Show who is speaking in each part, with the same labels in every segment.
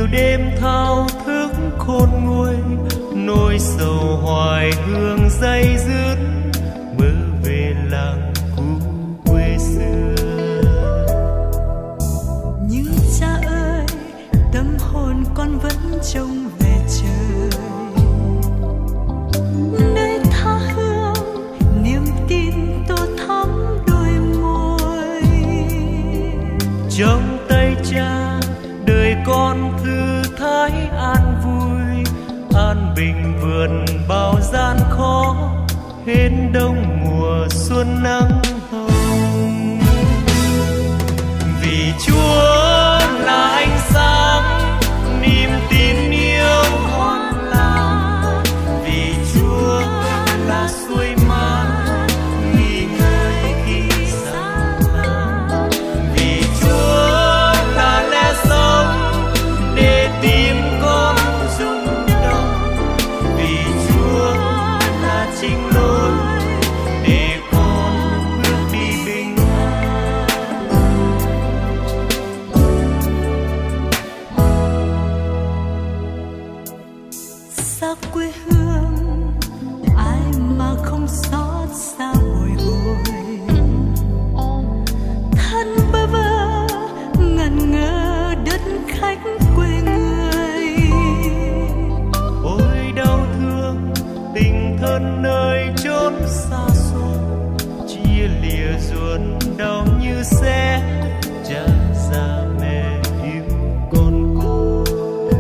Speaker 1: đêm thao thức khôn nguôi, nỗi sầu hoài hương day dứt, mơ về làng cũ quê xưa.
Speaker 2: Nhưng cha ơi, tâm hồn con vẫn trông về trời, nơi tha hương niềm tin tô thắm đôi môi.
Speaker 1: Trong tay cha đời con thư thái an vui, an bình vượt bao gian khó, hết đông mùa xuân nắng hồng. Vì Chúa là ánh sáng, niềm tin yêu hoan lạc. Vì Chúa là suối mát, nghỉ ngơi khi xa lạ. Vì Chúa là lẽ sống để tim con rung động. Vì Chúa là chính lối để con bước đi bình an.
Speaker 2: Xa quê hương ai mà không xót xa bồi hồi, thân bơ vơ ngẩn ngơ đất khách quê người.
Speaker 1: Ôi đau thương tình thân nơi chốn xa xôi, chia lìa ruột đau như xé, cha già mẹ yêu con côi.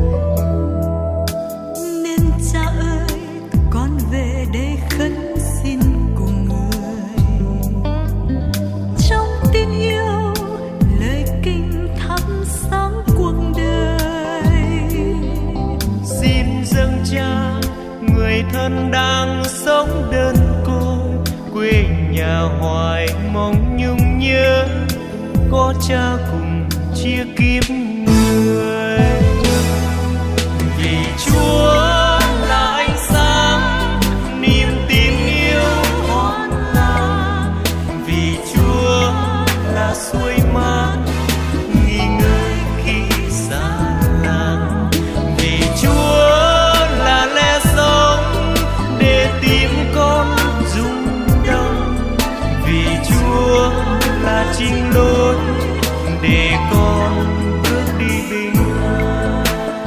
Speaker 2: Nên cha ơi, con về đây khấn xin cùng người, trong tin yêu lời kinh thắp sáng cuộc đời.
Speaker 1: Xin dâng cha người thân đang sống đơn côi, quê nhà hoài mong nhung nhớ, có cha cùng chia kiếp người. Vì Chúa là ánh sáng, niềm tin yêu hoan lạc. Vì Chúa là suối mát, nghỉ ngơi khi xa làng. Vì Chúa là lẽ sống để tim con rung động. Vì Chúa là chính lối để con bước đi bình an.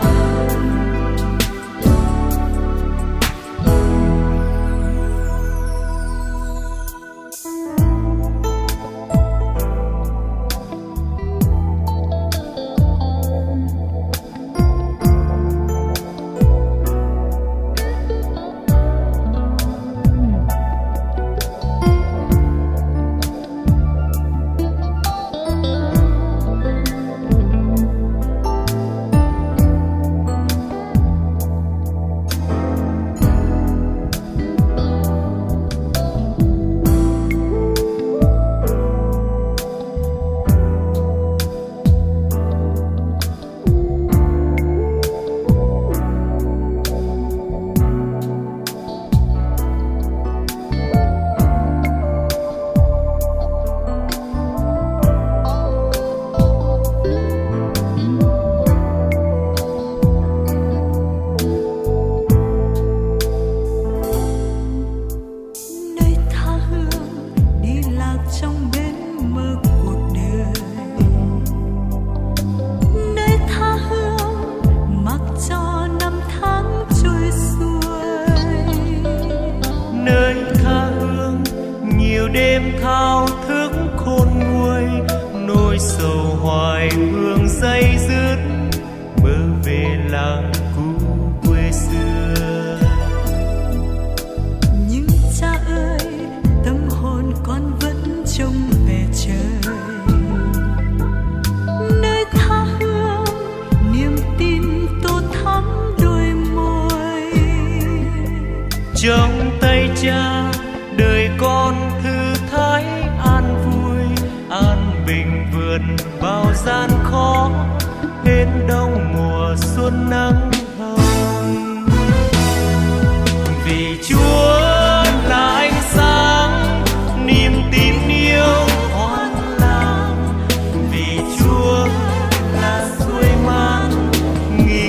Speaker 2: Nơi tha hương đi lạc trong bến mơ cuộc đời, nơi tha hương mặc cho năm tháng trôi xuôi.
Speaker 1: Nơi tha hương nhiều đêm thao thức khôn nguôi, nỗi sầu hoài hương day dứt, mơ về làng cũ quê xưa.
Speaker 2: Nhưng cha ơi, tâm hồn con vẫn trông về trời, nơi tha hương niềm tin tô thắm đôi môi.
Speaker 1: Trong tay cha đời con thư thái an vui, an bình vượt bao gian khó, hết đông mùa xuân nắng hồng. Vì Chúa là ánh sáng, niềm tin yêu hoan lạc. Vì Chúa là suối mát, nghỉ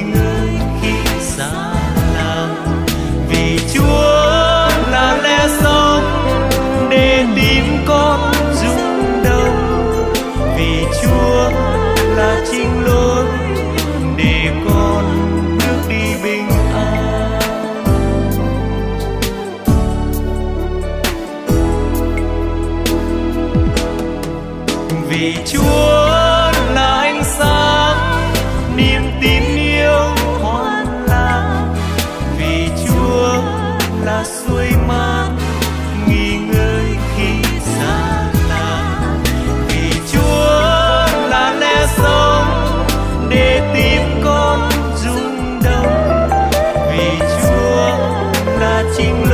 Speaker 1: là xuôi mát nghỉ ngơi khi xa lạ. Vì Chúa là lẽ sống để tim con rung động, vì Chúa là chính